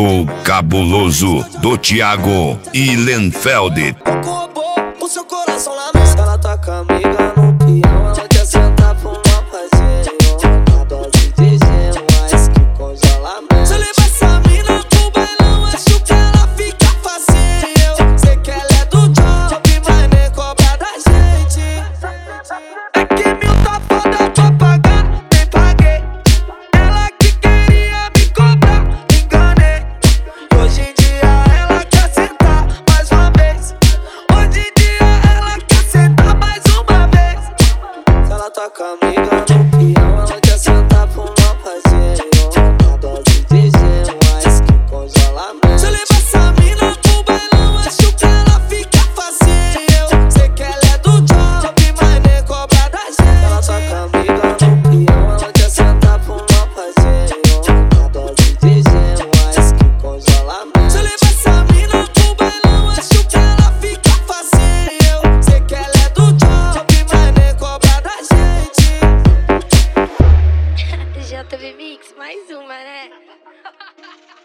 Ficou cabuloso do Thiago e Lenfeld. Roubou o seu coração lá no... Ela tá com a amiga no peão, ela quer sentar pro mal fazer uma dose de gelo, mas que congelamento. Se eu levar essa mina pro bailão, acho que ela fica facinho. Sei que ela é do job, mas nem cobra da gente. É que mil tá foda, tô pagando, nem paguei. Ela que queria me cobrar, me enganei. Hoje em dia ela quer sentar mais uma vez. Hoje em dia ela quer sentar mais uma vez. Se ela tá com a amiga no peão, ela quer sentar pro mal fazer uma dose de gelo, mais que congelamento. Se eu levar essa mina pro bailão, acho que ela fica facinho. Sei que ela é do job, mas nem cobra da gente. Ela tá com a amiga no peão, ela quer sentar pro mal fazer uma dose de gelo, mais que congelamento. Se eu levar essa mina pro bailão, acho que ela fica facinho. Sei que ela é do job, mas nem cobra da gente. JB Mix, mais uma, né?